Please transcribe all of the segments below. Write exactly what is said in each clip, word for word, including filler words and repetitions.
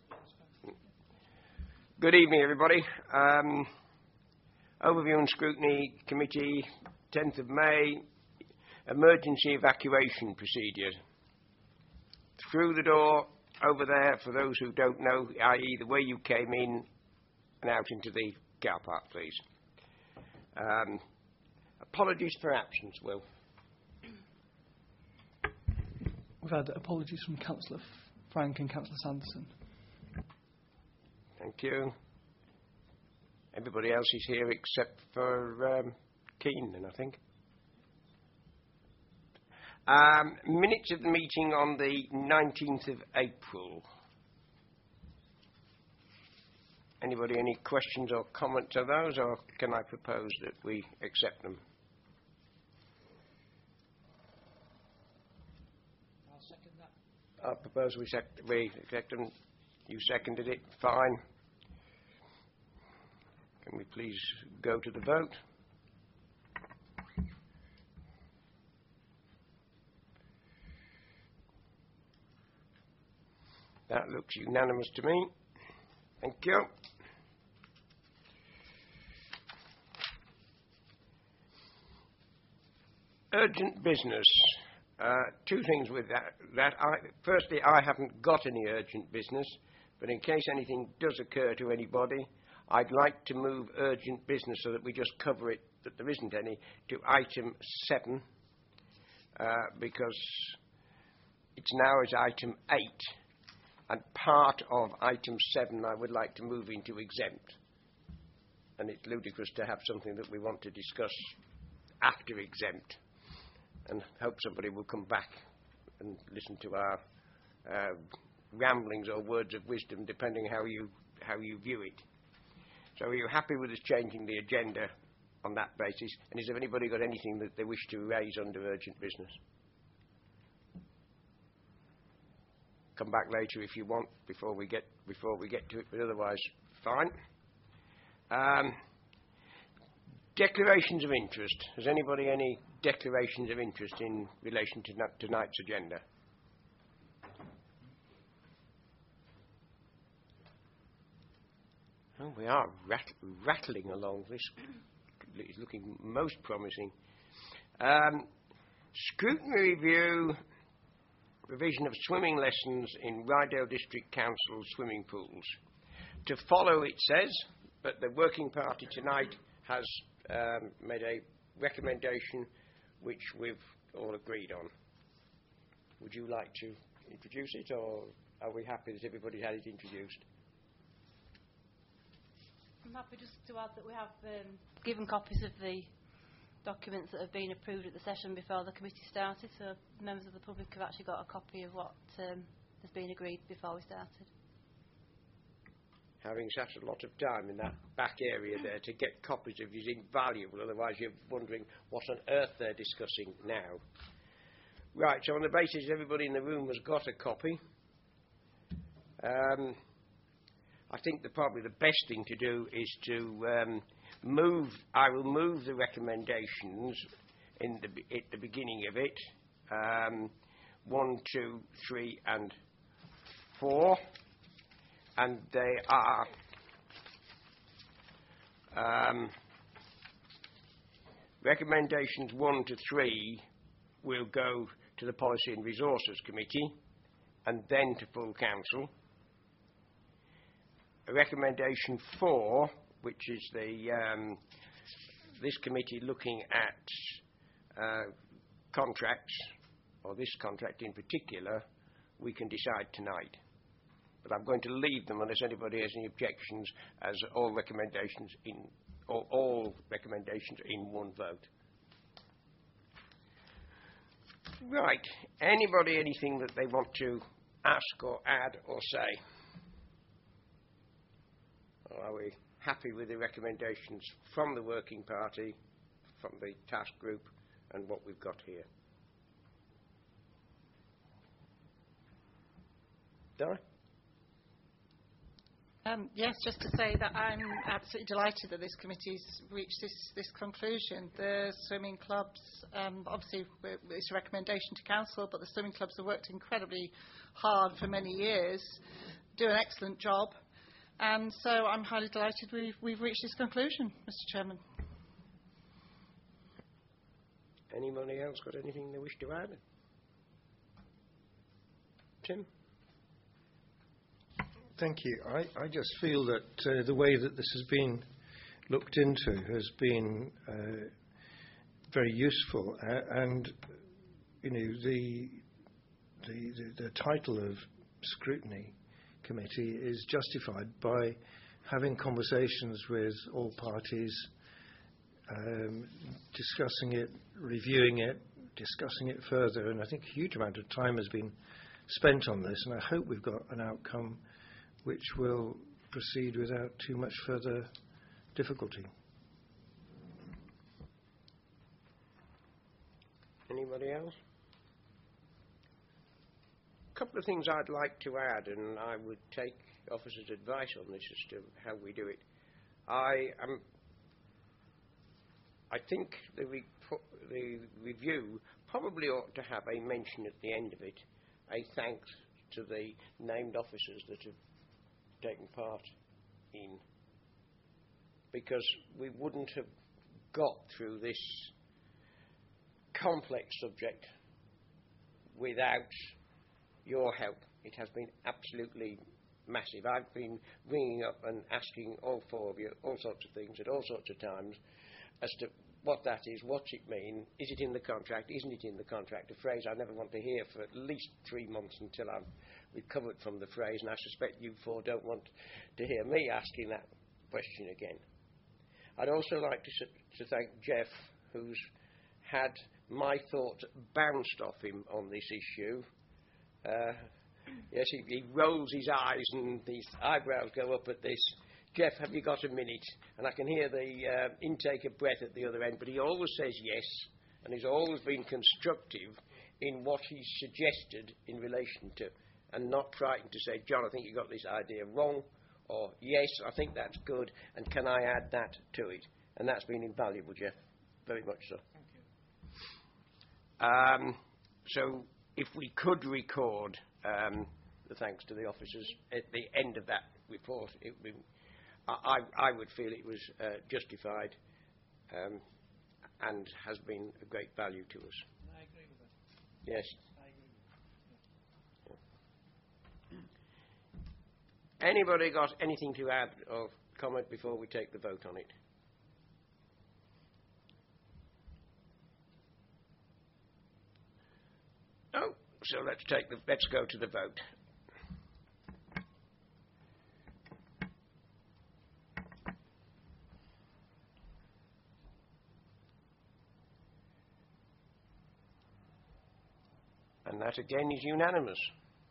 Good evening, everybody. Um, Overview and Scrutiny Committee, tenth of May, emergency evacuation procedure. Through the door, over there, for those who don't know, that is the way you came in and out into the car park, please. Um, apologies for absence, Will. We've had apologies from Councillor Frank and Councillor Sanderson. Thank you. Everybody else is here except for um, Keenan, I think. Um, minutes of the meeting on the nineteenth of April. Anybody any questions or comments on those, or can I propose that we accept them? I'll second that. I propose we, sec we accept them. You seconded it. Fine. Can we please go to the vote? That looks unanimous to me. Thank you. Urgent business. Uh, two things with that. that I, firstly, I haven't got any urgent business, but in case anything does occur to anybody, I'd like to move urgent business so that we just cover it, that there isn't any, to item seven, uh, because it's now as item eight, and part of item seven I would like to move into exempt. And it's ludicrous to have something that we want to discuss after exempt, and hope somebody will come back and listen to our uh, ramblings or words of wisdom, depending how you how you view it. So are you happy with us changing the agenda on that basis? And has anybody got anything that they wish to raise under urgent business? Come back later if you want, before we get before we get to it, but otherwise, fine. Um, declarations of interest. Has anybody any declarations of interest in relation to tonight's agenda? Oh, we are rat rattling along. This is looking most promising. Um, scrutiny review, provision of swimming lessons in Rydale District Council swimming pools. To follow, it says, but the working party tonight has um, made a recommendation which we've all agreed on. Would you like to introduce it, or are we happy that everybody had it introduced? I'm happy just to add that we have um, given copies of the documents that have been approved at the session before the committee started, so members of the public have actually got a copy of what um, has been agreed before we started. Having sat a lot of time in that back area there, to get copies of it is invaluable, otherwise you're wondering what on earth they're discussing now. Right, so on the basis everybody in the room has got a copy, um, I think that probably the best thing to do is to um, move, I will move the recommendations in the, at the beginning of it, um, one, two, three and four, and they are um, recommendations one to three will go to the Policy and Resources Committee and then to full council. Recommendation four, which is the um, this committee looking at uh, contracts, or this contract in particular, we can decide tonight. But I'm going to leave them unless anybody has any objections, as all recommendations in or all recommendations in one vote. Right. Anybody anything that they want to ask or add or say? Or are we happy with the recommendations from the working party, from the task group, and what we've got here? Di? Um, yes, just to say that I'm absolutely delighted that this committee's reached this, this conclusion. The swimming clubs, um, obviously it's a recommendation to council, but the swimming clubs have worked incredibly hard for many years. do an excellent job. And so I'm highly delighted we've, we've reached this conclusion, Mister Chairman. Anybody else got anything they wish to add? Tim? Thank you. I, I just feel that uh, the way that this has been looked into has been uh, very useful, uh, and you know the, the the the title of scrutiny committee is justified by having conversations with all parties, um, discussing it, reviewing it, discussing it further, and I think a huge amount of time has been spent on this, and I hope we've got an outcome which will proceed without too much further difficulty. Anybody else? A couple of things I'd like to add, and I would take officers' advice on this as to how we do it. I am. I think the, re- the review probably ought to have a mention at the end of it, a thanks to the named officers that have taken part in, because we wouldn't have got through this complex subject without your help. It has been absolutely massive. I've been ringing up and asking all four of you all sorts of things at all sorts of times as to what that is, what's it mean, is it in the contract, isn't it in the contract, a phrase I never want to hear for at least three months until I'm recovered from the phrase, and I suspect you four don't want to hear me asking that question again. I'd also like to, to thank Jeff, who's had my thoughts bounced off him on this issue. Uh, yes, he, he rolls his eyes and his eyebrows go up at this. Jeff, have you got a minute? And I can hear the uh, intake of breath at the other end, but he always says yes, and he's always been constructive in what he's suggested in relation to, and not frightened to say, John, I think you got this idea wrong, or yes, I think that's good, and can I add that to it? And that's been invaluable, Jeff, very much so. Thank you. Um, so if we could record um, the thanks to the officers at the end of that report, it would be, I, I would feel it was uh, justified um, and has been a great value to us. I agree with that. Yes. I agree with that. Anybody got anything to add or comment before we take the vote on it? No. So let's take the. Let's go to the vote. And that again is unanimous.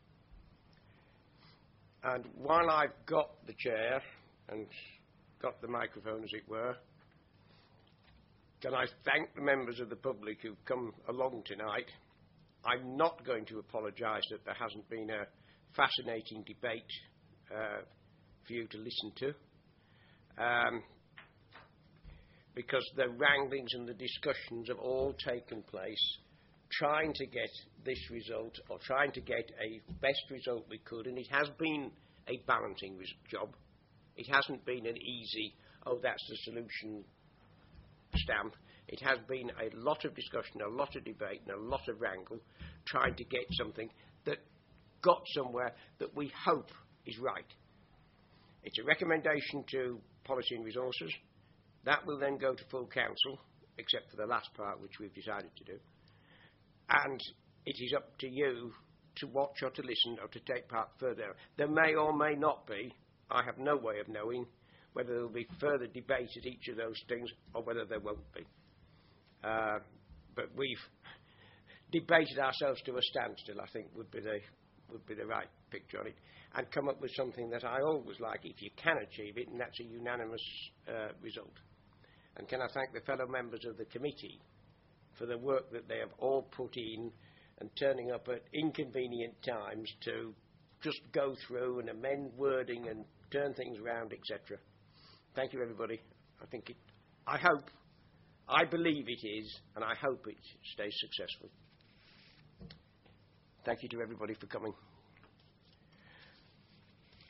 And while I've got the chair and got the microphone, as it were, can I thank the members of the public who've come along tonight. I'm not going to apologise that there hasn't been a fascinating debate uh, for you to listen to, um, because the wranglings and the discussions have all taken place trying to get this result, or trying to get a best result we could, and it has been a balancing res- job. It hasn't been an easy, oh, that's the solution stamp. It has been a lot of discussion, a lot of debate, and a lot of wrangle, trying to get something that got somewhere that we hope is right. It's a recommendation to Policy and Resources. That will then go to full council, except for the last part, which we've decided to do. And it is up to you to watch or to listen or to take part further. There may or may not be, I have no way of knowing, whether there will be further debate at each of those things or whether there won't be. Uh, but we've debated ourselves to a standstill, I think, would be the would be the right picture on it, and come up with something that I always like, if you can achieve it, and that's a unanimous uh, result. And can I thank the fellow members of the committee for the work that they have all put in and turning up at inconvenient times to just go through and amend wording and turn things around, et cetera. Thank you, everybody. I think it, I hope, I believe it is, and I hope it stays successful. Thank you to everybody for coming.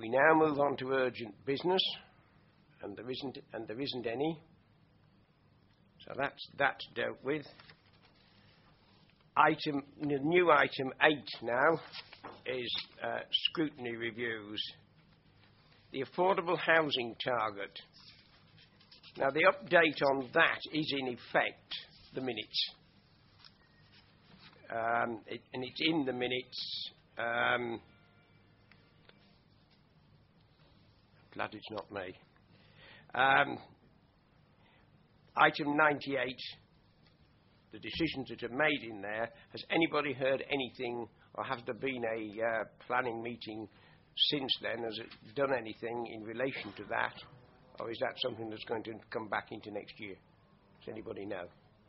We now move on to urgent business, and there isn't, and there isn't any. So that's, that's dealt with. Item, the new item eight now is uh, scrutiny reviews. The affordable housing target. Now the update on that is in effect the minutes. Um, it, and it's in the minutes. Um, glad it's not me. Um, item ninety-eight, the decisions that are made in there, has anybody heard anything, or has there been a uh, planning meeting since then? Has it done anything in relation to that, or is that something that's going to come back into next year? Does anybody know?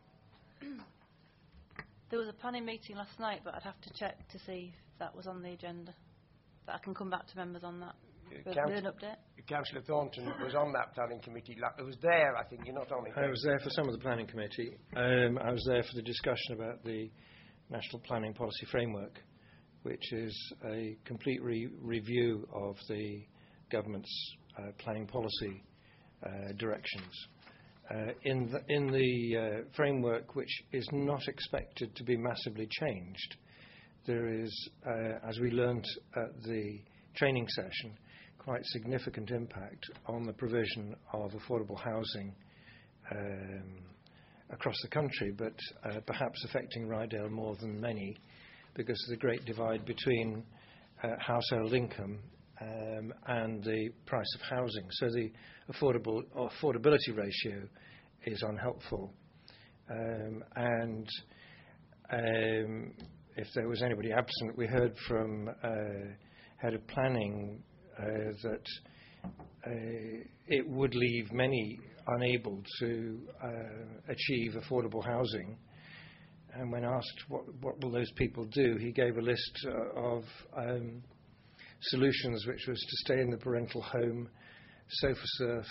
There was a planning meeting last night, but I'd have to check to see if that was on the agenda. But I can come back to members on that. With an update. Councillor Thornton was on that planning committee. It was there, I think. You're not on it. I was there for some of the planning committee. Um, I was there for the discussion about the National Planning Policy Framework, which is a complete re review of the government's uh, planning policy uh, directions. Uh, in the, in the uh, framework, which is not expected to be massively changed, there is, uh, as we learnt at the training session, quite significant impact on the provision of affordable housing um, across the country, but uh, perhaps affecting Rydale more than many, because of the great divide between uh, household income um, and the price of housing. So the affordable affordability ratio is unhelpful. Um, and um, if there was anybody absent, we heard from uh, head of planning uh, that uh, it would leave many unable to uh, achieve affordable housing. And when asked what, what will those people do, he gave a list uh, of um, solutions, which was to stay in the parental home, sofa surf,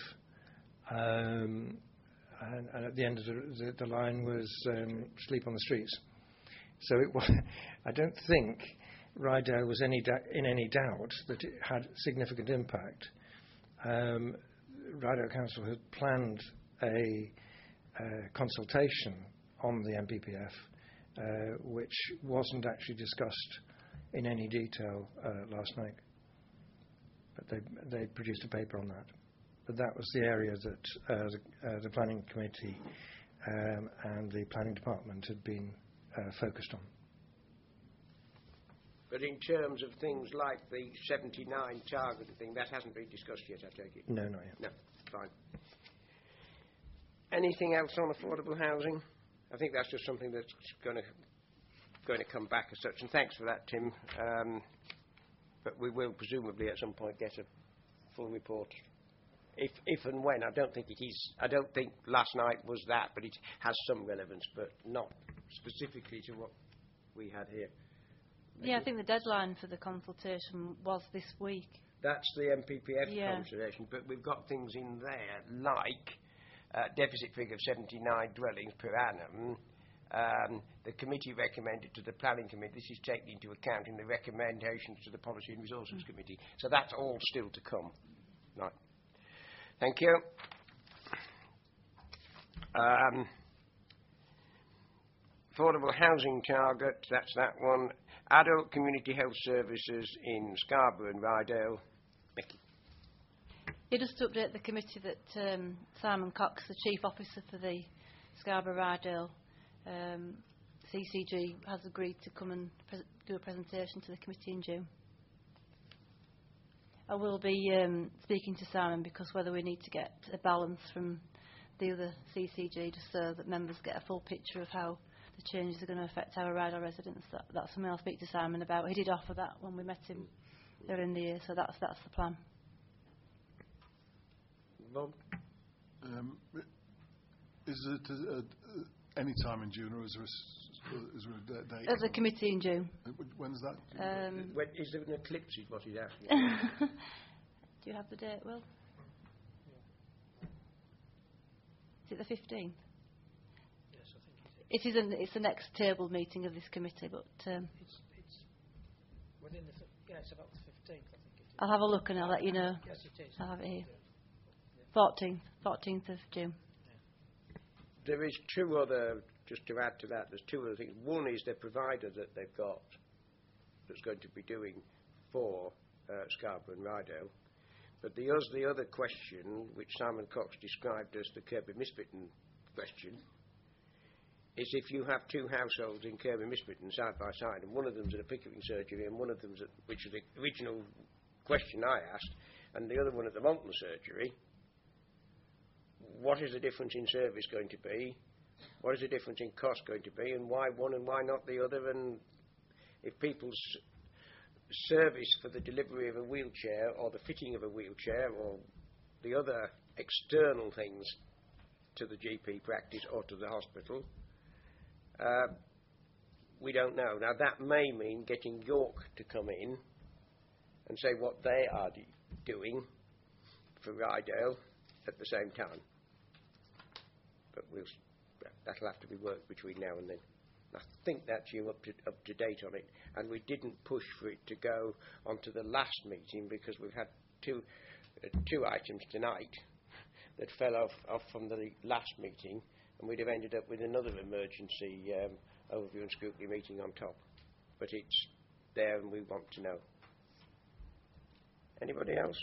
um, and, and at the end of the, the, the line was um, sleep on the streets. So it was, I don't think Rydale was any in any doubt that it had significant impact. Um, Rydale Council had planned a uh, consultation on the M P P F, uh, which wasn't actually discussed in any detail uh, last night. But they they produced a paper on that. But that was the area that uh, the, uh, the planning committee um, and the planning department had been uh, focused on. But in terms of things like the seventy-nine target thing, that hasn't been discussed yet, I take it? No, not yet. No, fine. Anything else on affordable housing? I think that's just something that's going to going to come back as such. And thanks for that, Tim. Um, but we will presumably at some point get a full report. If, if and when, I don't think it is. I don't think last night was that, but it has some relevance, but not specifically to what we had here. Yeah, I think the deadline for the consultation was this week. That's the M P P F yeah. consultation, but we've got things in there like uh, deficit figure of seventy-nine dwellings per annum. Um, the committee recommended to the planning committee. This is taken into account in the recommendations to the policy and resources mm. committee. So that's all still to come. Right. Thank you. Um, affordable housing target, that's that one. Adult community health services in Scarborough and Rydale. Becky. Yeah, just to update the committee that um, Simon Cox, the Chief Officer for the Scarborough Rydale um, C C G, has agreed to come and do a presentation to the committee in June. I will be um, speaking to Simon because whether we need to get a balance from the other C C G just so that members get a full picture of how the changes are going to affect our Rydal residents. That, that's something I'll speak to Simon about. He did offer that when we met him earlier in the year, so that's that's the plan. Bob? Um, is it uh, uh, any time in June, or is there a, is there a date? At the committee in June. When's that? Um, when, is there an eclipse, is what he's asking? Do you have the date, Will? Is it the fifteenth? It is an, it's the next tabled meeting of this committee, but um, it's, it's within the yeah, it's about the fifteenth, I think it is. I'll have a look and I'll let you know. Yes, it is. I'll have it here. fourteenth, fourteenth of June. There is two other, just to add to that, there's two other things. One is the provider that they've got that's going to be doing for uh, Scarborough and Rydale. But the, us, the other question, which Simon Cox described as the Kirby Misbitten question, is if you have two households in Kirby Misbitten side by side, and one of them's at a Pickering surgery and one of them's at, which is the original question I asked, and the other one at the Moulton surgery, what is the difference in service going to be? What is the difference in cost going to be? And why one and why not the other? And if people's service for the delivery of a wheelchair or the fitting of a wheelchair or the other external things to the G P practice or to the hospital, uh, we don't know. Now that may mean getting York to come in and say what they are d- doing for Rydale at the same time. But we'll, that'll have to be worked between now and then. I think that's you up to, up to date on it. And we didn't push for it to go onto the last meeting because we've had two, uh, two items tonight that fell off, off from the last meeting, and we'd have ended up with another emergency um, overview and scrutiny meeting on top. But it's there and we want to know. Anybody else?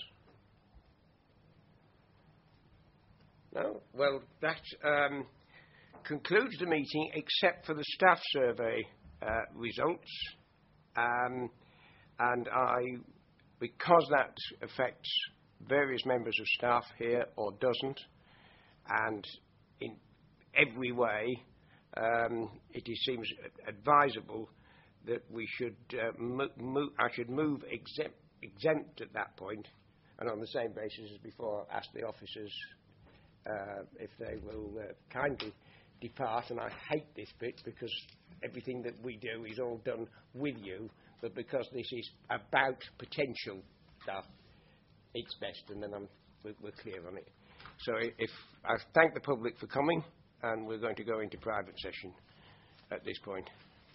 No? Well, that um, concludes the meeting except for the staff survey uh, results. Um, and I, because that affects various members of staff here or doesn't, and in every way um, it is, seems advisable that we should uh, mo- mo- I should move exempt, exempt at that point, and on the same basis as before, ask the officers Uh, if they will uh, kindly depart. And I hate this bit because everything that we do is all done with you, but because this is about potential stuff, it's best, and then I'm, we're, we're clear on it. So if I thank the public for coming, and we're going to go into private session at this point.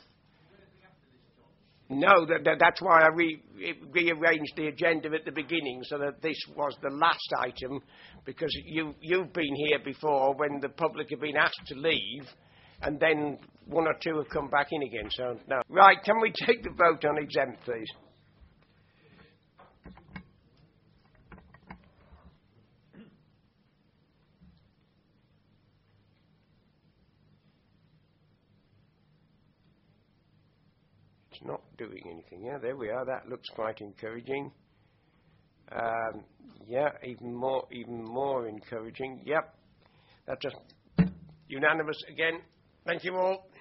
No, that, that, that's why I re- rearranged the agenda at the beginning so that this was the last item, because you, you've been here before when the public have been asked to leave, and then one or two have come back in again. So, no. Right, can we take the vote on exempt, please? Not doing anything. Yeah, there we are. That looks quite encouraging. Um, yeah, even more, even more encouraging. Yep, that's just unanimous again. Thank you all.